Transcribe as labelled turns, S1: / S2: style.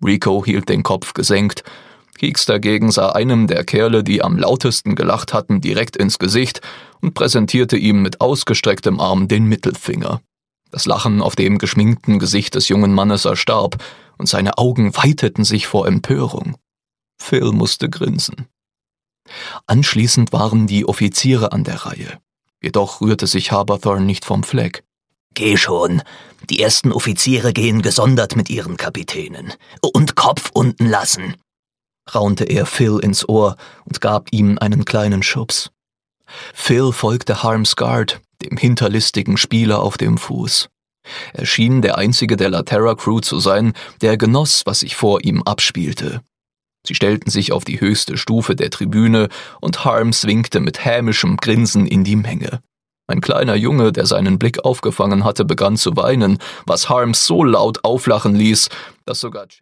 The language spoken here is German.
S1: Rico hielt den Kopf gesenkt. Keeks dagegen sah einem der Kerle, die am lautesten gelacht hatten, direkt ins Gesicht und präsentierte ihm mit ausgestrecktem Arm den Mittelfinger. Das Lachen auf dem geschminkten Gesicht des jungen Mannes erstarb, und seine Augen weiteten sich vor Empörung. Phil musste grinsen. Anschließend waren die Offiziere an der Reihe. Jedoch rührte sich Haberthorne nicht vom Fleck.
S2: »Geh schon. Die ersten Offiziere gehen gesondert mit ihren Kapitänen. Und Kopf unten lassen«, raunte er Phil ins Ohr und gab ihm einen kleinen Schubs. Phil folgte Harmsguard, dem hinterlistigen Spieler auf dem Fuß. Er schien der einzige der Laterra-Crew zu sein, der genoss, was sich vor ihm abspielte. Sie stellten sich auf die höchste Stufe der Tribüne und Harms winkte mit hämischem Grinsen in die Menge. Ein kleiner Junge, der seinen Blick aufgefangen hatte, begann zu weinen, was Harms so laut auflachen ließ, dass sogar